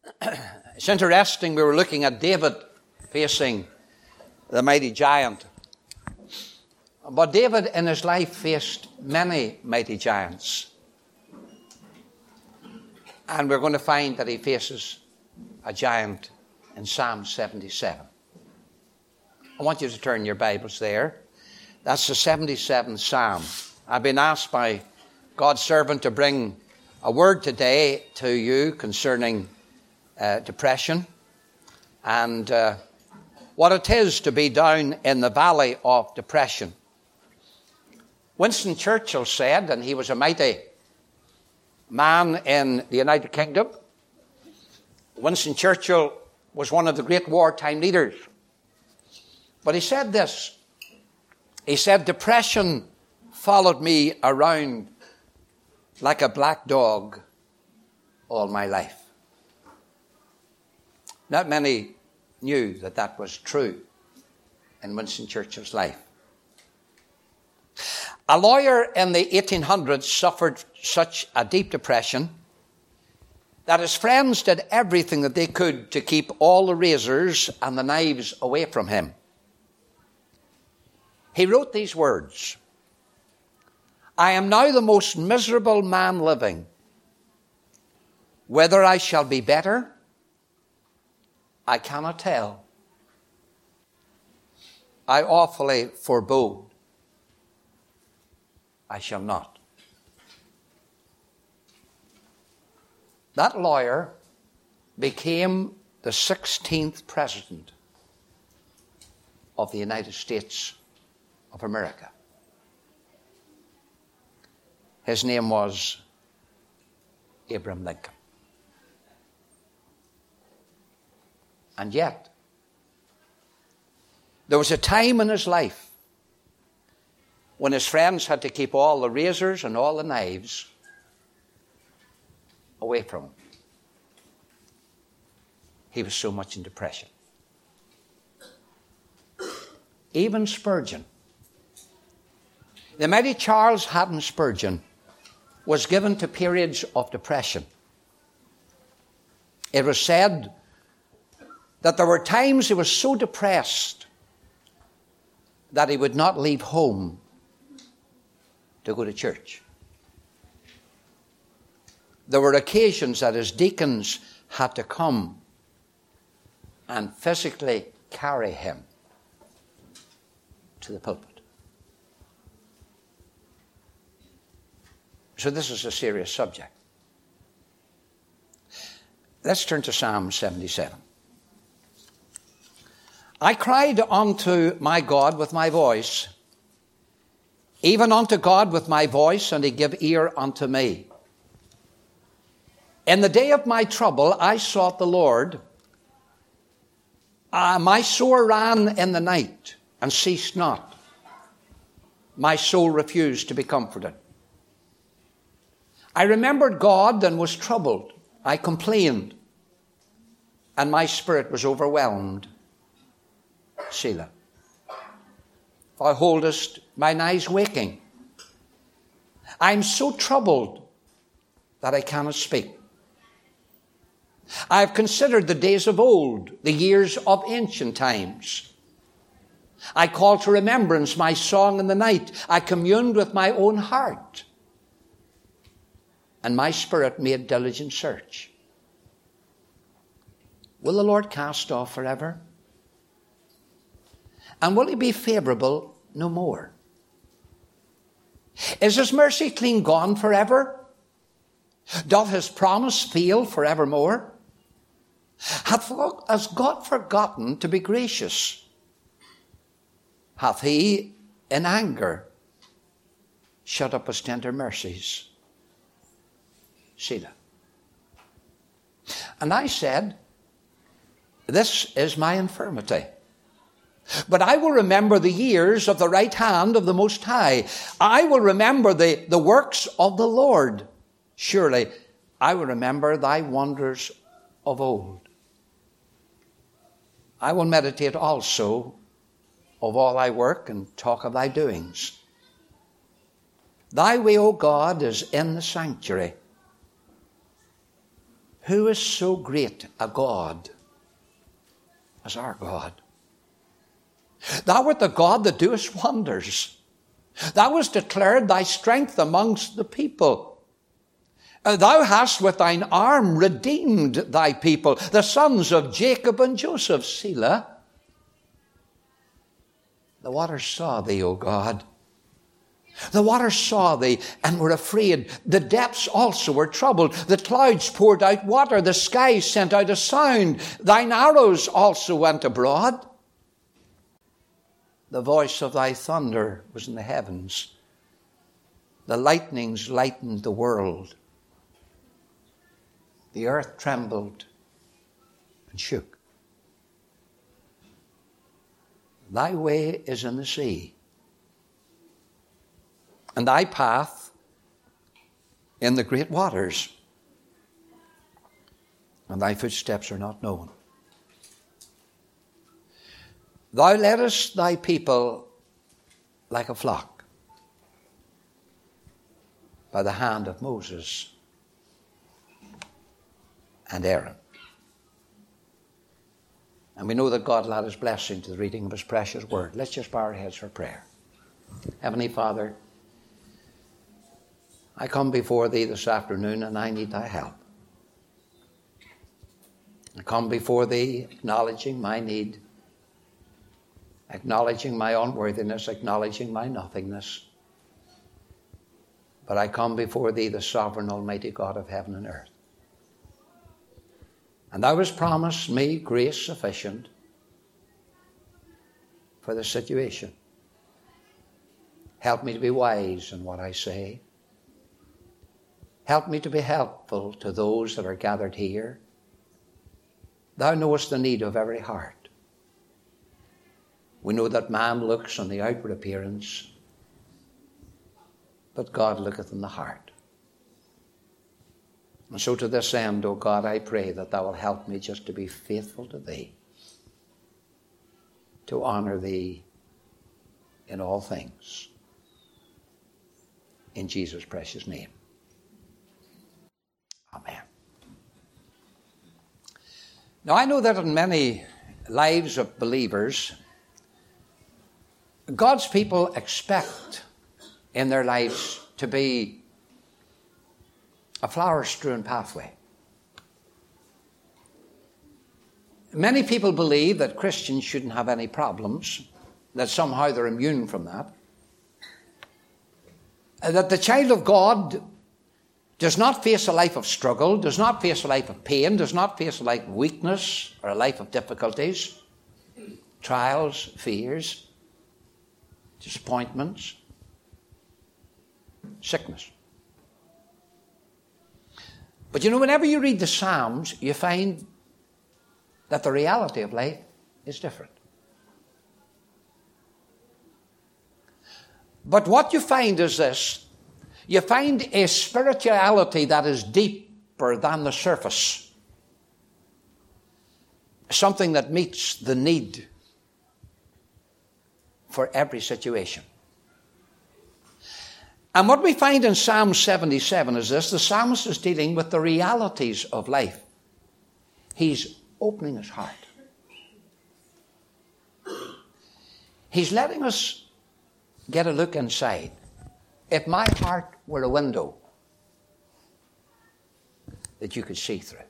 It's interesting, we were looking at David facing the mighty giant. But David in his life faced many mighty giants. And we're going to find that he faces a giant in Psalm 77. I want you to turn your Bibles there. That's the 77th Psalm. I've been asked by God's servant to bring a word today to you concerning depression and what it is to be down in the valley of depression. Winston Churchill said, and he was a mighty man in the United Kingdom, Winston Churchill was one of the great wartime leaders. But he said this, he said, depression followed me around like a black dog all my life. Not many knew that that was true in Winston Churchill's life. A lawyer in the 1800s suffered such a deep depression that his friends did everything that they could to keep all the razors and the knives away from him. He wrote these words, "I am now the most miserable man living. Whether I shall be better, I cannot tell. I awfully forebode I shall not." That lawyer became the 16th president of the United States of America. His name was Abraham Lincoln. And yet, there was a time in his life when his friends had to keep all the razors and all the knives away from him. He was so much in depression. Even Spurgeon, the mighty Charles Haddon Spurgeon, was given to periods of depression. It was said that there were times he was so depressed that he would not leave home to go to church. There were occasions that his deacons had to come and physically carry him to the pulpit. So this is a serious subject. Let's turn to Psalm 77. I cried unto my God with my voice, even unto God with my voice, and he gave ear unto me. In the day of my trouble I sought the Lord. My soul ran in the night and ceased not. My soul refused to be comforted. I remembered God and was troubled. I complained, and my spirit was overwhelmed. Selah. Thou holdest mine eyes waking. I am so troubled that I cannot speak. I have considered the days of old, the years of ancient times. I call to remembrance my song in the night. I communed with my own heart, and my spirit made diligent search. Will the Lord cast off forever? And will he be favorable no more? Is his mercy clean gone forever? Doth his promise fail forevermore? Has God forgotten to be gracious? Hath he in anger shut up his tender mercies? Selah. And I said, this is my infirmity. But I will remember the years of the right hand of the Most High. I will remember the works of the Lord. Surely I will remember thy wonders of old. I will meditate also of all thy work and talk of thy doings. Thy way, O God, is in the sanctuary. who is so great a God as our God? Thou art the God that doest wonders. Thou hast declared thy strength amongst the people. Thou hast with thine arm redeemed thy people, the sons of Jacob and Joseph. Selah. The waters saw thee, O God. The waters saw thee and were afraid. The depths also were troubled. The clouds poured out water. The skies sent out a sound. Thine arrows also went abroad. The voice of thy thunder was in the heavens. The lightnings lightened the world. The earth trembled and shook. Thy way is in the sea, and thy path in the great waters, and thy footsteps are not known. Thou leddest thy people like a flock by the hand of Moses and Aaron. And we know that God will add his blessing to the reading of his precious word. Let's just bow our heads for prayer. Heavenly Father, I come before thee this afternoon and I need thy help. I come before thee acknowledging my need, acknowledging my unworthiness, acknowledging my nothingness. But I come before thee, the sovereign, almighty God of heaven and earth. And thou hast promised me grace sufficient for the situation. Help me to be wise in what I say. Help me to be helpful to those that are gathered here. Thou knowest the need of every heart. We know that man looks on the outward appearance, but God looketh in the heart. And so to this end, O God, I pray that thou will help me just to be faithful to thee, to honor thee in all things. In Jesus' precious name. Amen. Now I know that in many lives of believers, God's people expect in their lives to be a flower-strewn pathway. Many people believe that Christians shouldn't have any problems, that somehow they're immune from that. That the child of God does not face a life of struggle, does not face a life of pain, does not face a life of weakness or a life of difficulties, trials, fears, disappointments, sickness. But you know, whenever you read the Psalms, you find that the reality of life is different. But what you find is this. You find a spirituality that is deeper than the surface. Something that meets the need for every situation. And what we find in Psalm 77 is this. The psalmist is dealing with the realities of life. He's opening his heart. He's letting us get a look inside. If my heart were a window that you could see through,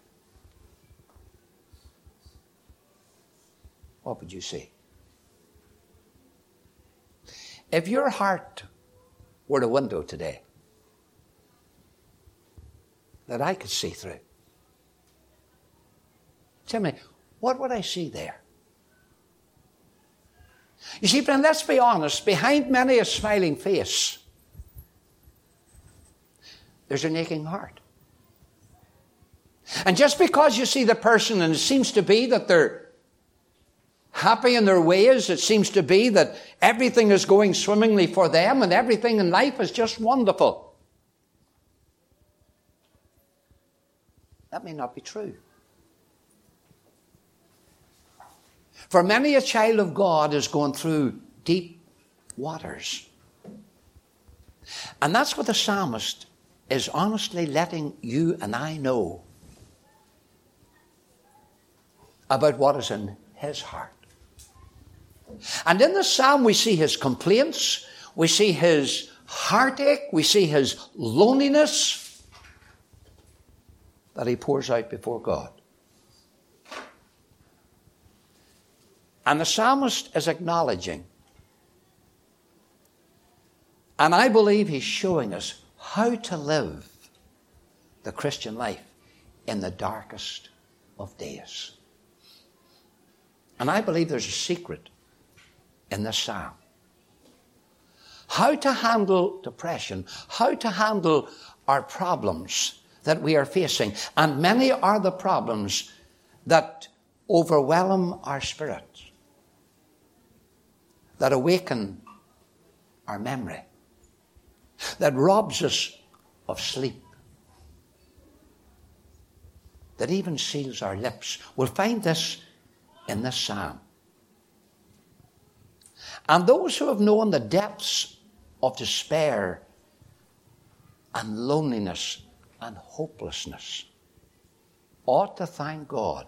what would you see? If your heart were a window today that I could see through, tell me, what would I see there? You see, friend, let's be honest. Behind many a smiling face, there's an aching heart. And just because you see the person and it seems to be that they're happy in their ways, it seems to be that everything is going swimmingly for them and everything in life is just wonderful, that may not be true. For many a child of God is going through deep waters. And that's what the psalmist is honestly letting you and I know. about what is in his heart. And in the psalm we see his complaints, we see his heartache, we see his loneliness that he pours out before God. And the psalmist is acknowledging, and I believe he's showing us how to live the Christian life in the darkest of days. And I believe there's a secret in this psalm. How to handle depression, how to handle our problems that we are facing. And many are the problems that overwhelm our spirit, that awaken our memory, that robs us of sleep, that even seals our lips. We'll find this in this psalm. And those who have known the depths of despair and loneliness and hopelessness ought to thank God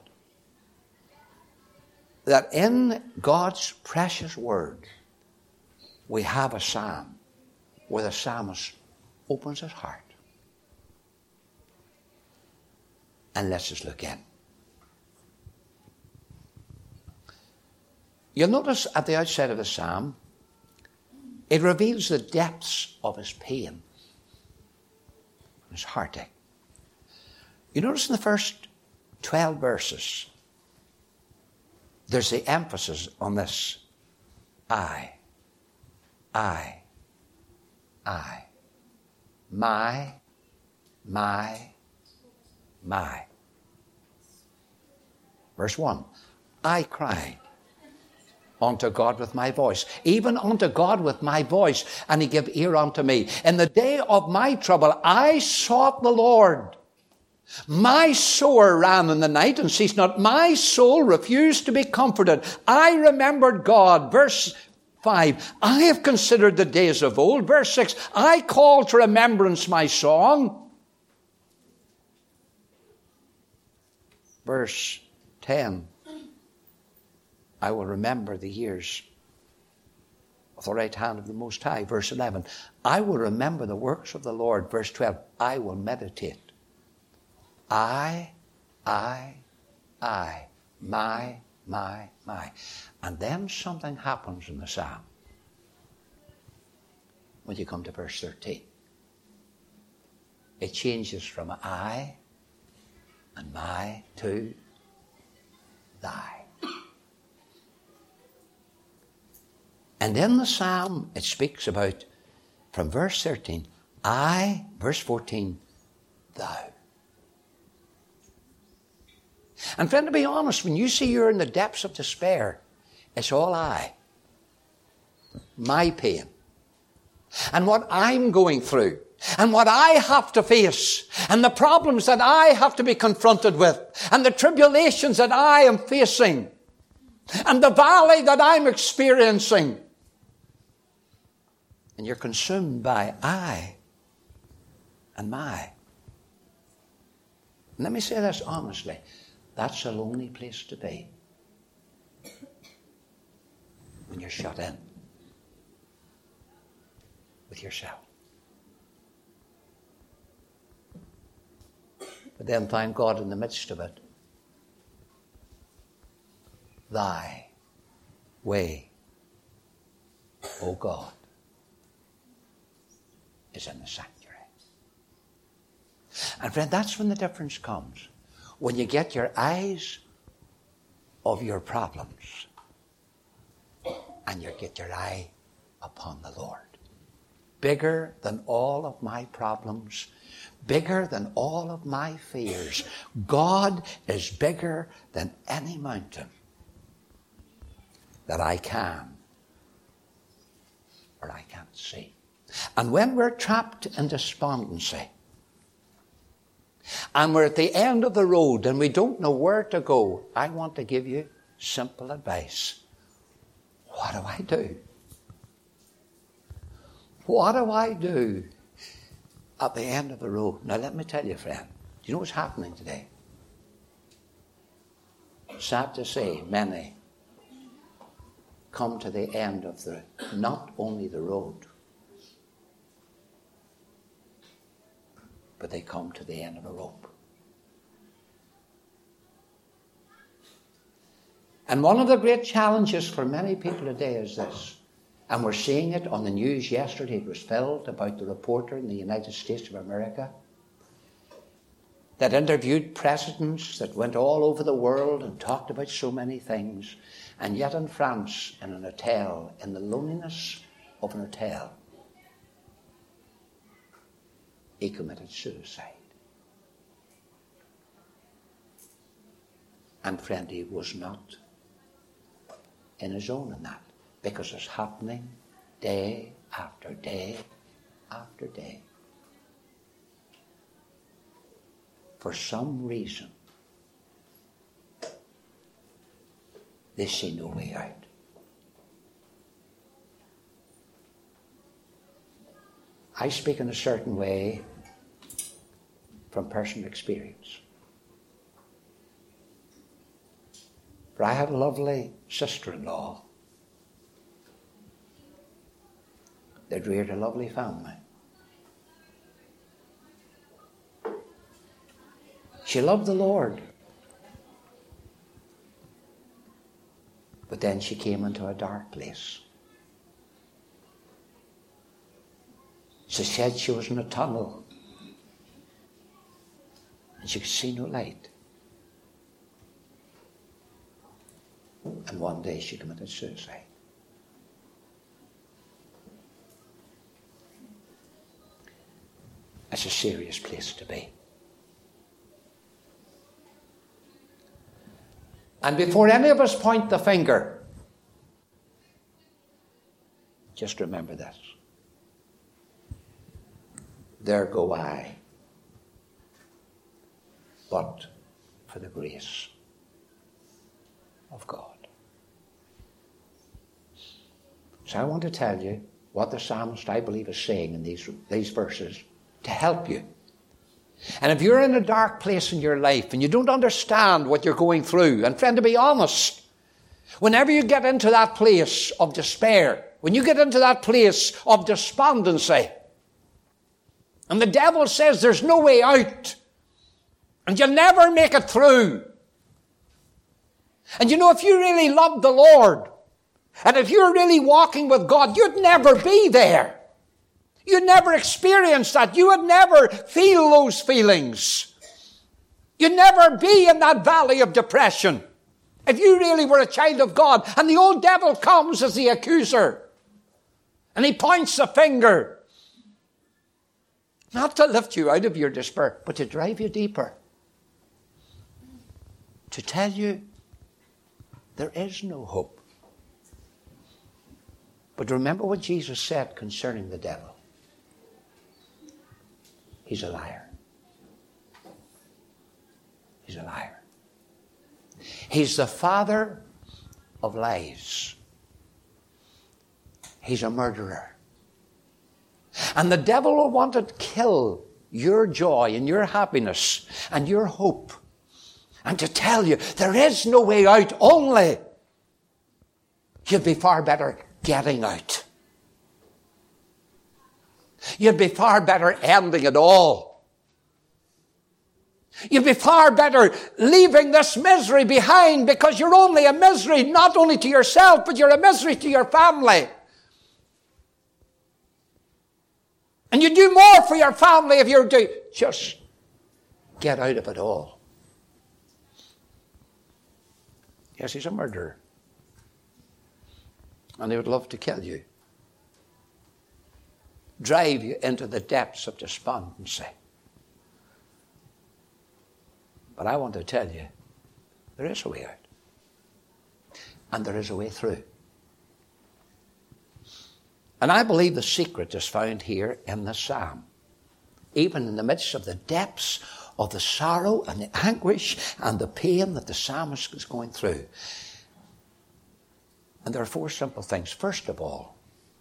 that in God's precious word we have a psalm where the psalmist opens his heart and lets us look in. You'll notice at the outset of the psalm, it reveals the depths of his pain, his heartache. You notice in the first 12 verses, there's the emphasis on this I. My. Verse 1, I cried unto God with my voice, even unto God with my voice, and he gave ear unto me. In the day of my trouble, I sought the Lord. My sore ran in the night and ceased not. My soul refused to be comforted. I remembered God. Verse 5, I have considered the days of old. Verse 6, I call to remembrance my song. Verse 10, I will remember the years of the right hand of the Most High. Verse 11, I will remember the works of the Lord. Verse 12, I will meditate. My. And then something happens in the psalm when you come to verse 13. It changes from I and my to thy. And in the psalm it speaks about, from verse 13, I, verse 14, thou. And friend, to be honest, when you see you're in the depths of despair, it's all I. My pain. And what I'm going through. And what I have to face. And the problems that I have to be confronted with. And the tribulations that I am facing. And the valley that I'm experiencing. And you're consumed by I and my. And let me say this honestly. That's a lonely place to be when you're shut in with yourself. But then thank God in the midst of it, thy way, O God, is in the sanctuary. And friend, that's when the difference comes. When you get your eyes of your problems and you get your eye upon the Lord. Bigger than all of my problems, bigger than all of my fears. God is bigger than any mountain that I can or I can't see. And when we're trapped in despondency, and we're at the end of the road and we don't know where to go, I want to give you simple advice. What do I do? What do I do at the end of the road? Now let me tell you, friend, do you know what's happening today? sad to say, many come to the end of not only the road, but they come to the end of a rope. And one of the great challenges for many people today is this, and we're seeing it on the news yesterday. It was filled about the reporter in the United States of America that interviewed presidents that went all over the world and talked about so many things. And yet in France, in an hotel, in the loneliness of an hotel, he committed suicide. And friend, he was not in his own in that, because it's happening day after day after day. For some reason, they see no way out. I speak in a certain way from personal experience. For I had a lovely sister-in-law that reared a lovely family. She loved the Lord. But then she came into a dark place. She said she was in a tunnel and she could see no light. And one day she committed suicide. That's a serious place to be. And before any of us point the finger, just remember this. There go I, but for the grace of God. So I want to tell you what the psalmist, I believe, is saying in these verses to help you. And if you're in a dark place in your life and you don't understand what you're going through, and friend, to be honest, whenever you get into that place of despair, when you get into that place of despondency, and the devil says there's no way out, and you'll never make it through. And you know, if you really love the Lord, and if you're really walking with God, you'd never be there. You'd never experience that. You would never feel those feelings. You'd never be in that valley of depression if you really were a child of God. And the old devil comes as the accuser. And he points the finger. Not to lift you out of your despair, but to drive you deeper. To tell you there is no hope. But remember what Jesus said concerning the devil. He's a liar. He's a liar. He's the father of lies. He's a murderer. And the devil will want to kill your joy and your happiness and your hope. And to tell you there is no way out, only you'd be far better getting out. You'd be far better ending it all. You'd be far better leaving this misery behind, because you're only a misery not only to yourself, but you're a misery to your family. And you do more for your family if you're to just get out of it all. Yes, he's a murderer. And he would love to kill you. Drive you into the depths of despondency. But I want to tell you, there is a way out. And there is a way through. And I believe the secret is found here in the psalm. Even in the midst of the depths of the sorrow and the anguish and the pain that the psalmist is going through. And there are four simple things. First of all,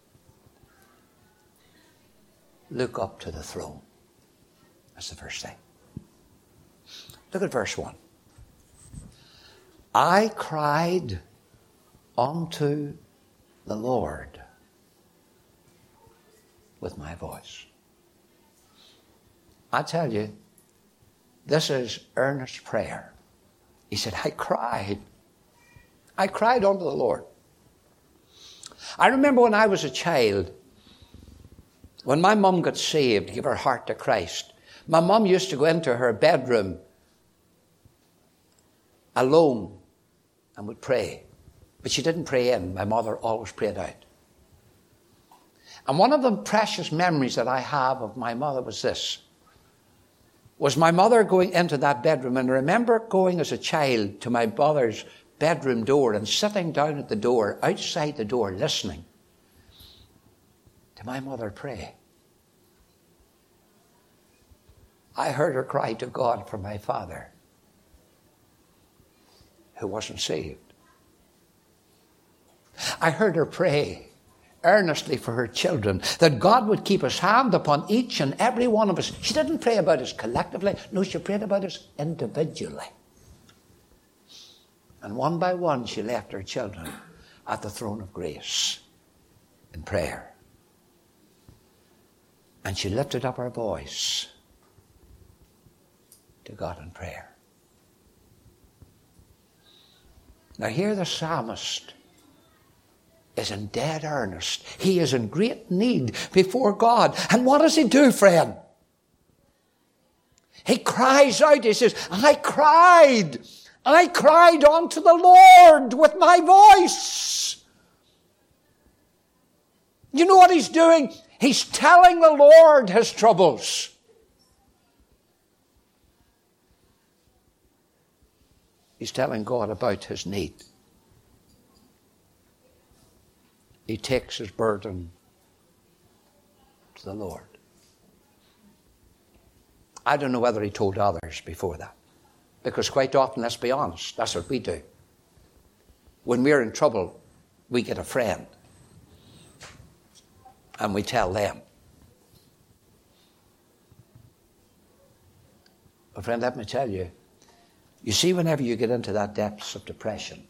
look up to the throne. That's the first thing. Look at verse 1. I cried unto the Lord with my voice. I tell you, this is earnest prayer. He said, I cried. I cried unto the Lord. I remember when I was a child, when my mum got saved, gave her heart to Christ, my mum used to go into her bedroom alone and would pray. But she didn't pray in. My mother always prayed out. And one of the precious memories that I have of my mother was this. Was my mother going into that bedroom. And I remember going as a child to my mother's bedroom door and sitting down at the door, outside the door, listening to my mother pray. I heard her cry to God for my father, who wasn't saved. I heard her pray earnestly for her children, that God would keep his hand upon each and every one of us. She didn't pray about us collectively. No, she prayed about us individually. And one by one, she left her children at the throne of grace in prayer. And she lifted up her voice to God in prayer. Now here the psalmist is in dead earnest. He is in great need before God. And what does he do, friend? He cries out. He says, I cried unto the Lord with my voice. You know what he's doing? He's telling the Lord his troubles. He's telling God about his need. He takes his burden to the Lord. I don't know whether he told others before that. Because quite often, let's be honest, that's what we do. When we're in trouble, we get a friend. And we tell them. But friend, let me tell you, you see, whenever you get into that depths of depression,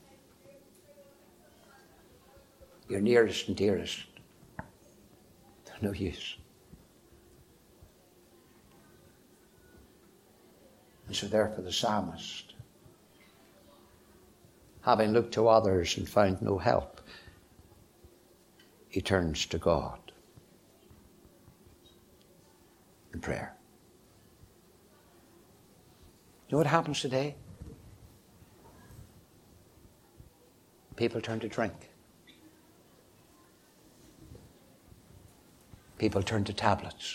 your nearest and dearest, they're no use. And so therefore the psalmist, having looked to others and found no help, he turns to God in prayer. You know what happens today? People turn to drink. People turn to tablets.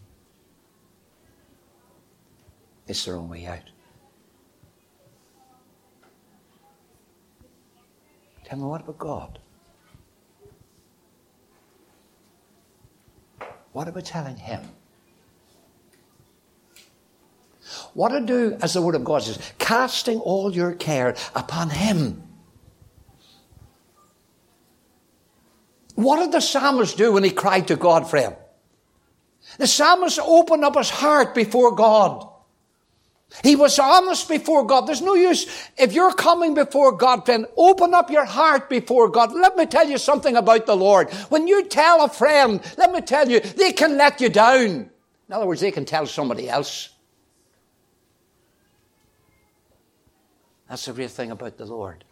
It's their own way out. Tell me, what about God? What about telling him? What to do, as the word of God says, casting all your care upon him. What did the psalmist do when he cried to God for him? The psalmist opened up his heart before God. He was honest before God. There's no use, if you're coming before God, friend, open up your heart before God. Let me tell you something about the Lord. When you tell a friend, let me tell you, they can let you down. In other words, they can tell somebody else. That's the great thing about the Lord.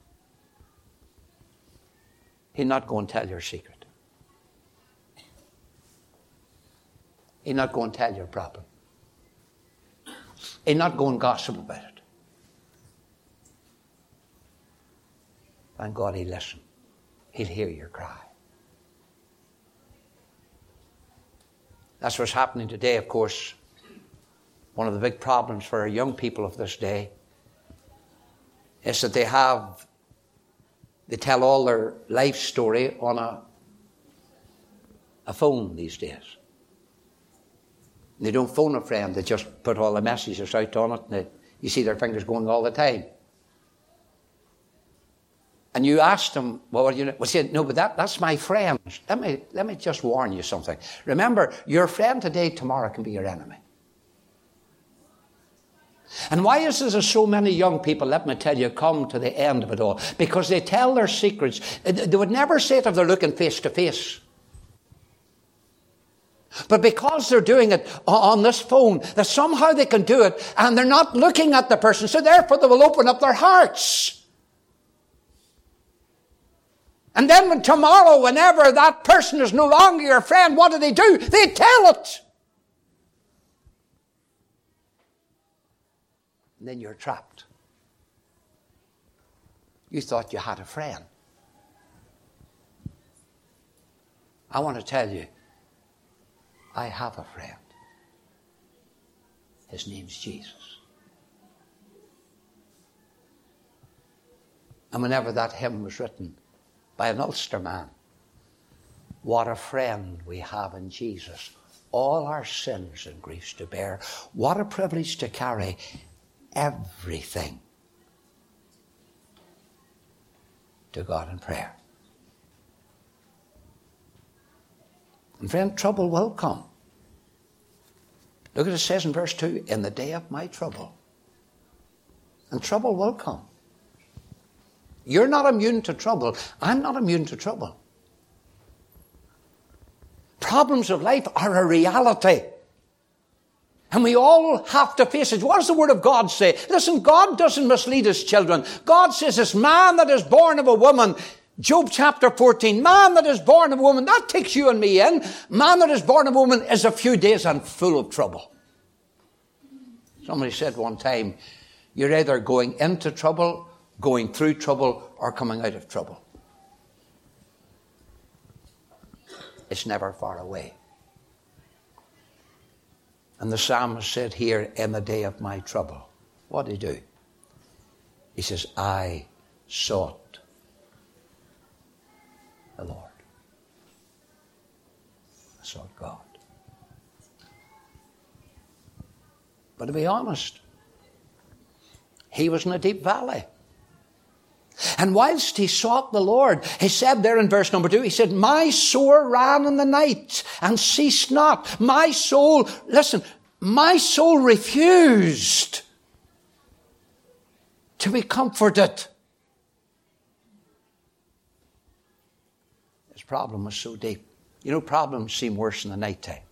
He'll not go and tell your secret. He'll not go and tell your problem. He'll not go and gossip about it. Thank God he'll listen. He'll hear your cry. That's what's happening today, of course. One of the big problems for our young people of this day is that they tell all their life story on a phone these days. They don't phone a friend, they just put all the messages out on it, and you see their fingers going all the time. And you ask them, well, say, no, but that's my friend. Let me just warn you something. Remember, your friend today, tomorrow can be your enemy. And why is there so many young people, let me tell you, come to the end of it all? Because they tell their secrets. They would never say it if they're looking face to face. But because they're doing it on this phone, that somehow they can do it, and they're not looking at the person, so therefore they will open up their hearts. And then when tomorrow, whenever that person is no longer your friend, what do? They tell it. And then you're trapped. You thought you had a friend. I want to tell you, I have a friend. His name's Jesus. And whenever that hymn was written by an Ulster man, what a friend we have in Jesus. All our sins and griefs to bear. What a privilege to carry everything to God in prayer. And friend, trouble will come. Look at it says in verse 2, in the day of my trouble. And trouble will come. You're not immune to trouble. I'm not immune to trouble. Problems of life are a reality. And we all have to face it. What does the Word of God say? Listen, God doesn't mislead His children. God says this man that is born of a woman, Job chapter 14, man that is born of a woman, that takes you and me in. Man that is born of a woman is a few days and full of trouble. Somebody said one time, you're either going into trouble, going through trouble, or coming out of trouble. It's never far away. And the psalmist said here, in the day of my trouble, what did he do? He says, I sought the Lord. I sought God. But to be honest, he was in a deep valley. And whilst he sought the Lord, he said there in verse number 2, he said, my soul ran in the night and ceased not. My soul, listen, my soul refused to be comforted. His problem was so deep. You know, problems seem worse in the night time.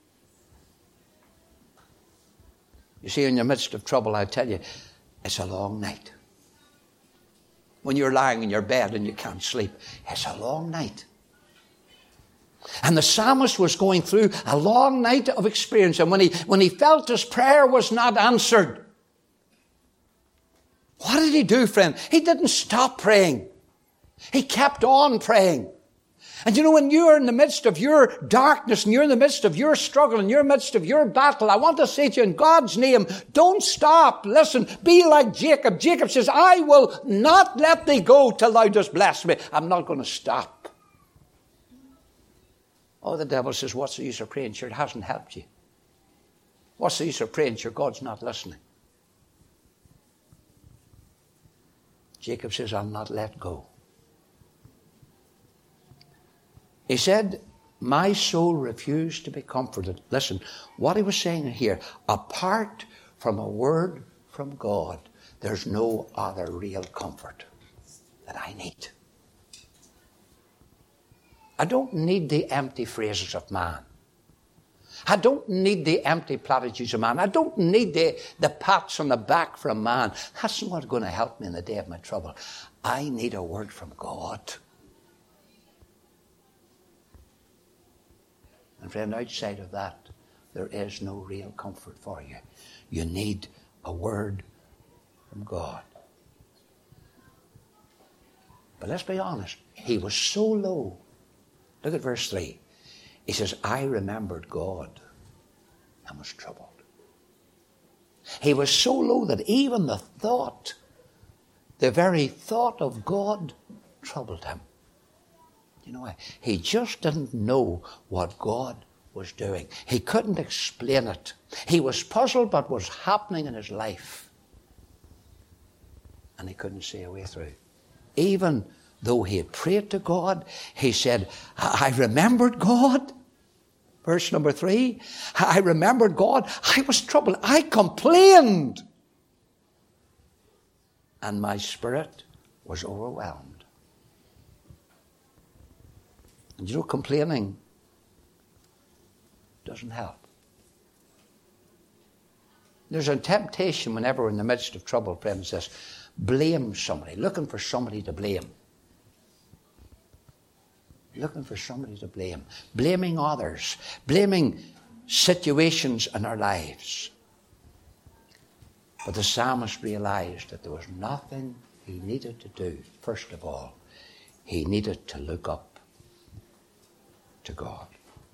You see, in the midst of trouble, I tell you, it's a long night. When you're lying in your bed and you can't sleep, it's a long night. And the psalmist was going through a long night of experience. And when he felt his prayer was not answered, what did he do, friend? He didn't stop praying. He kept on praying. And you know, when you're in the midst of your darkness and you're in the midst of your struggle and you're in the midst of your battle, I want to say to you in God's name, don't stop. Listen, be like Jacob. Jacob says, I will not let thee go till thou dost bless me. I'm not going to stop. Oh, the devil says, what's the use of praying? Sure, it hasn't helped you. What's the use of praying? Sure, God's not listening. Jacob says, I'll not let go. He said, my soul refused to be comforted. Listen, what he was saying here, apart from a word from God, there's no other real comfort that I need. I don't need the empty phrases of man. I don't need the empty platitudes of man. I don't need the pats on the back from man. That's not what's going to help me in the day of my trouble. I need a word from God. And friend, outside of that, there is no real comfort for you. You need a word from God. But let's be honest. He was so low. Look at verse 3. He says, I remembered God and was troubled. He was so low that even the very thought of God troubled him. You know why? He just didn't know what God was doing. He couldn't explain it. He was puzzled by what was happening in his life. And he couldn't see a way through. Even though he had prayed to God, he said, I remembered God. Verse number 3, I remembered God. I was troubled. I complained and my spirit was overwhelmed. And you know, complaining doesn't help. There's a temptation whenever we're in the midst of trouble, friends, this blame somebody, looking for somebody to blame. Looking for somebody to blame. Blaming others. Blaming situations in our lives. But the psalmist realized that there was nothing he needed to do. First of all, he needed to look up to God.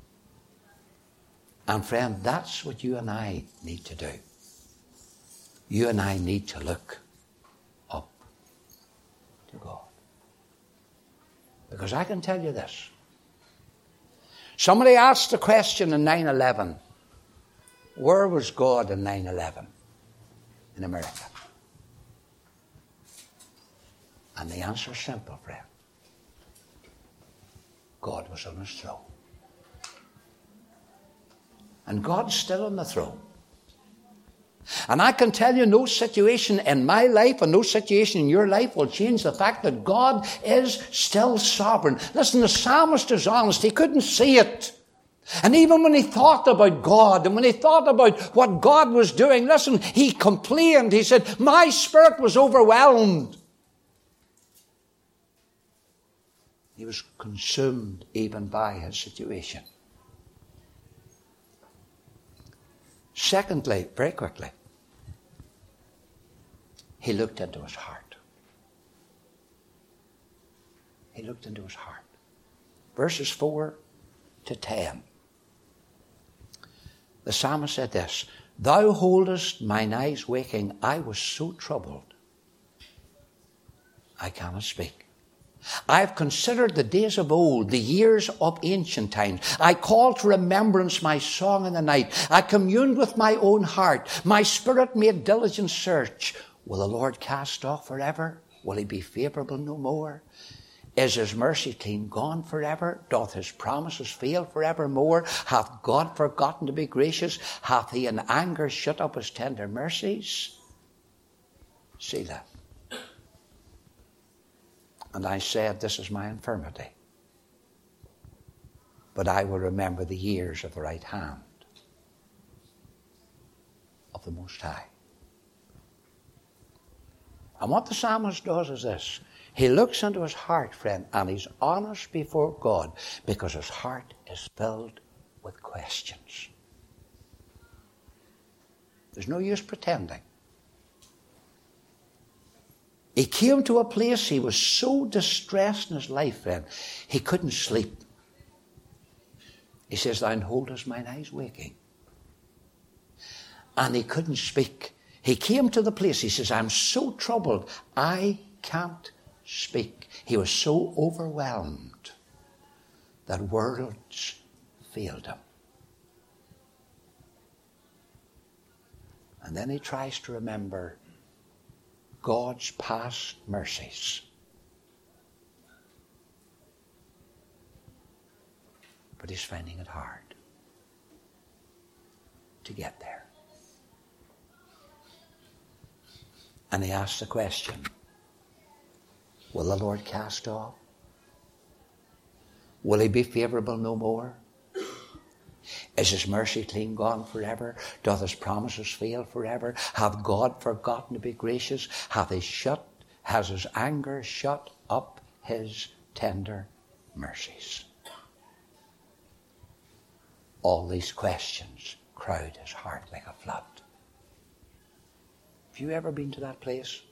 And friend, that's what you and I need to do. You and I need to look up to God. Because I can tell you this. Somebody asked the question in 9/11, where was God in 9/11 in America? And the answer is simple, friend. God was on his throne. And God's still on the throne. And I can tell you no situation in my life and no situation in your life will change the fact that God is still sovereign. Listen, the psalmist is honest. He couldn't see it. And even when he thought about God and when he thought about what God was doing, listen, he complained. He said, my spirit was overwhelmed. He was consumed even by his situation. Secondly, very quickly, he looked into his heart. He looked into his heart. Verses 4 to 10. The psalmist said this, thou holdest mine eyes waking. I was so troubled, I cannot speak. I have considered the days of old, the years of ancient times. I called to remembrance my song in the night. I communed with my own heart. My spirit made diligent search. Will the Lord cast off forever? Will he be favourable no more? Is his mercy clean gone forever? Doth his promises fail forevermore? Hath God forgotten to be gracious? Hath he in anger shut up his tender mercies? Selah. And I said, this is my infirmity. But I will remember the years of the right hand of the Most High. And what the psalmist does is this. He looks into his heart, friend, and he's honest before God because his heart is filled with questions. There's no use pretending. He came to a place, he was so distressed in his life, friend, he couldn't sleep. He says, thou holdest mine eyes waking. And he couldn't speak. He came to the place, he says, I'm so troubled, I can't speak. He was so overwhelmed that words failed him. And then he tries to remember God's past mercies. But he's finding it hard to get there. And he asks the question, will the Lord cast off? Will he be favourable no more? Is his mercy clean gone forever? Doth his promises fail forever? Hath God forgotten to be gracious? Has his anger shut up his tender mercies? All these questions crowd his heart like a flood. Have you ever been to that place?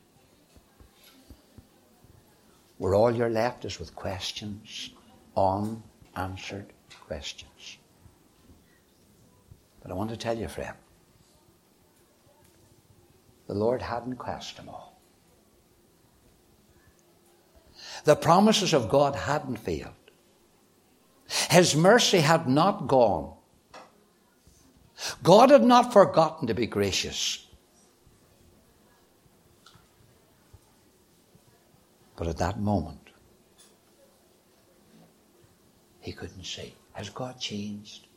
Where all you're left is with questions, unanswered questions. But I want to tell you, friend, the Lord hadn't cast them all. The promises of God hadn't failed. His mercy had not gone. God had not forgotten to be gracious. But at that moment, he couldn't see. Has God changed?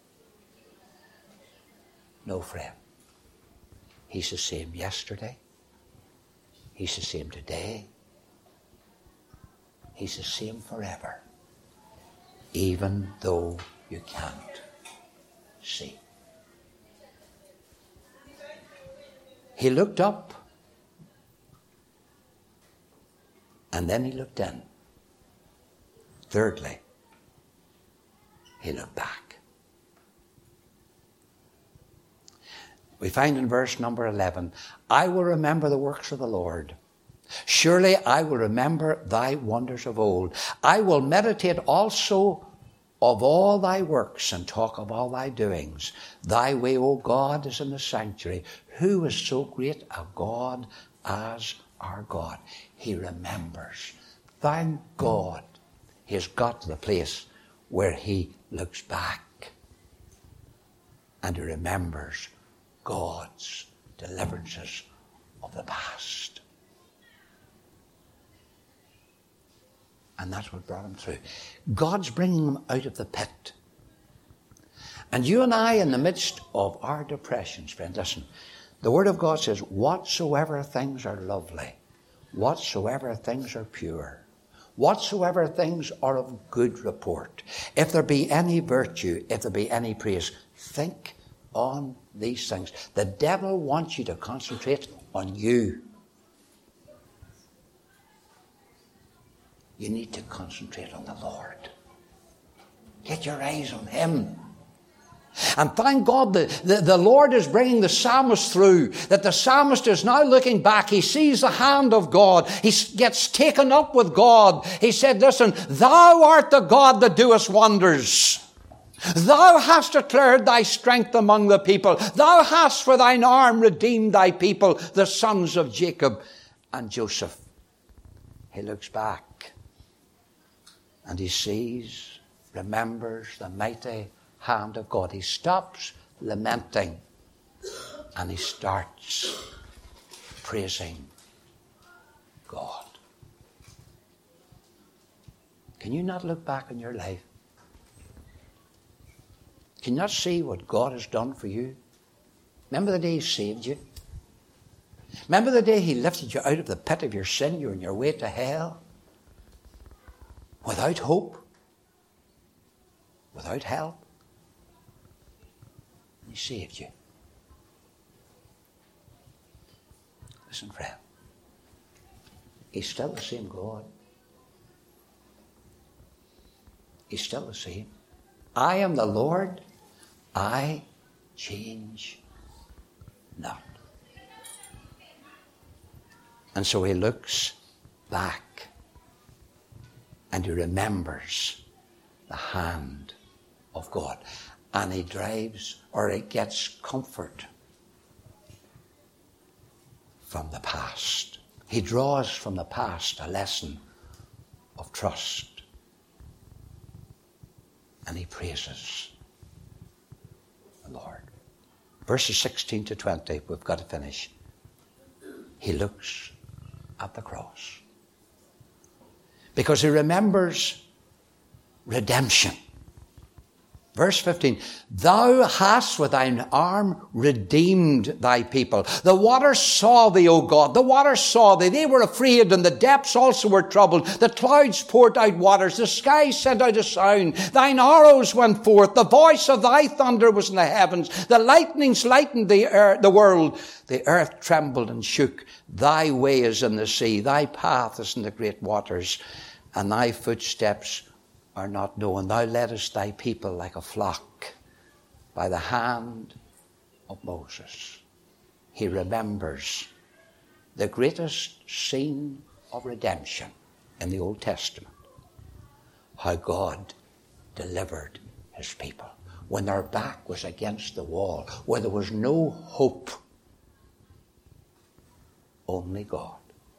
No, friend. He's the same yesterday, He's the same today. He's the same forever. Even though you can't see. He looked up. And then he looked in. Thirdly, he looked back. We find in verse number 11, I will remember the works of the Lord. Surely I will remember thy wonders of old. I will meditate also of all thy works and talk of all thy doings. Thy way, O God, is in the sanctuary. Who is so great a God as our God? He remembers. Thank God he has got to the place where he looks back and he remembers God's deliverances of the past. And that's what brought him through. God's bringing him out of the pit. And you and I, in the midst of our depressions, friend, listen, the Word of God says, whatsoever things are lovely, whatsoever things are pure, whatsoever things are of good report, if there be any virtue, if there be any praise, think on these things. The devil wants you to concentrate on you. You need to concentrate on the Lord. Get your eyes on him. And thank God the Lord is bringing the psalmist through, that the psalmist is now looking back. He sees the hand of God. He gets taken up with God. He said, listen, thou art the God that doest wonders. Thou hast declared thy strength among the people. Thou hast for thine arm redeemed thy people, the sons of Jacob and Joseph. He looks back and he sees, remembers the mighty hand of God. He stops lamenting and he starts praising God. Can you not look back in your life? Can you not see what God has done for you? Remember the day he saved you? Remember the day he lifted you out of the pit of your sin? You were on your way to hell. Without hope. Without help. He saved you. Listen, friend. He's still the same God. He's still the same. I am the Lord. I change not. And so he looks back and he remembers the hand of God. And he drives, or he gets comfort from the past. He draws from the past a lesson of trust. And he praises the Lord. Verses 16 to 20, we've got to finish. He looks at the cross. Because he remembers redemption. Verse 15, thou hast with thine arm redeemed thy people. The waters saw thee, O God. The waters saw thee. They were afraid, and the depths also were troubled. The clouds poured out waters. The sky sent out a sound. Thine arrows went forth. The voice of thy thunder was in the heavens. The lightnings lightened the world. The earth trembled and shook. Thy way is in the sea. Thy path is in the great waters. And thy footsteps are not known. Thou leddest thy people like a flock by the hand of Moses. He remembers the greatest scene of redemption in the Old Testament. How God delivered his people. When their back was against the wall, where there was no hope, only God.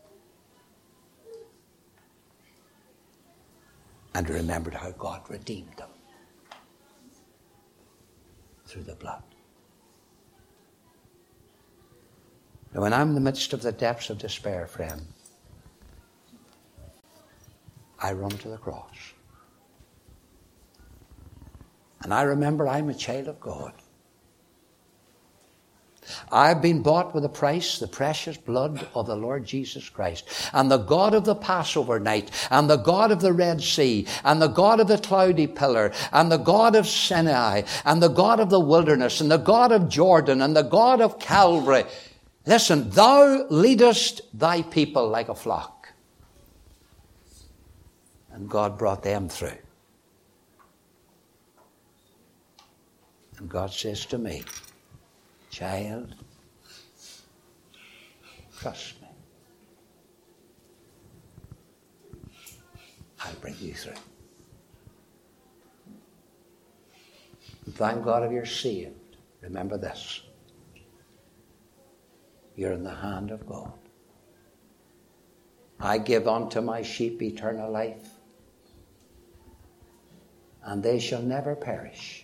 And remembered how God redeemed them through the blood. Now, when I'm in the midst of the depths of despair, friend, I run to the cross. And I remember I'm a child of God. I've been bought with a price, the precious blood of the Lord Jesus Christ. And the God of the Passover night, and the God of the Red Sea, and the God of the cloudy pillar, and the God of Sinai, and the God of the wilderness, and the God of Jordan, and the God of Calvary. Listen, thou leadest thy people like a flock. And God brought them through. And God says to me, child, trust me. I'll bring you through. And thank God if you're saved. Remember this. You're in the hand of God. I give unto my sheep eternal life, and they shall never perish,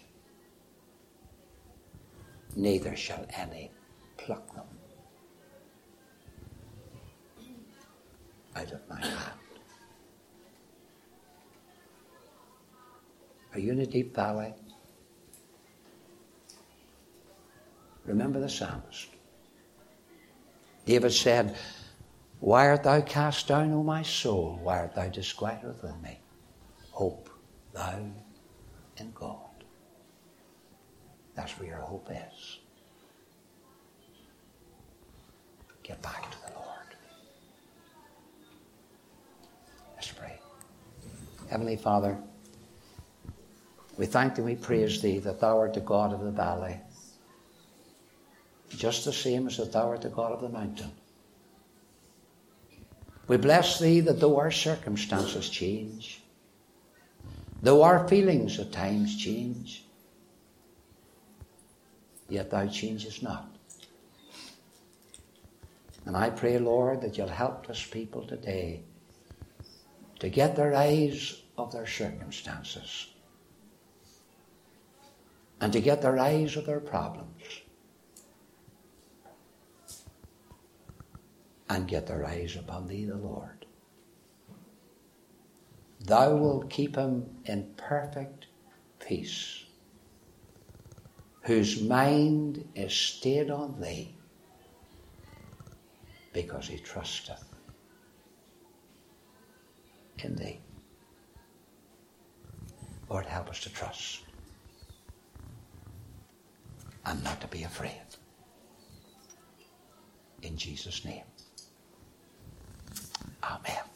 neither shall any pluck them out of my hand. Are you in a deep valley? Remember the psalmist. David said, why art thou cast down, O my soul? Why art thou disquieted within me? Hope thou in God. That's where your hope is. Get back to the Lord. Let's pray. Heavenly Father, we thank thee, we praise thee that thou art the God of the valley, just the same as that thou art the God of the mountain. We bless thee that though our circumstances change, though our feelings at times change, yet thou changest not. And I pray, Lord, that you'll help this people today to get their eyes off their circumstances and to get their eyes off their problems and get their eyes upon thee, the Lord. Thou wilt keep him in perfect peace, whose mind is stayed on thee, because he trusteth in thee. Lord, help us to trust and not to be afraid. In Jesus' name. Amen.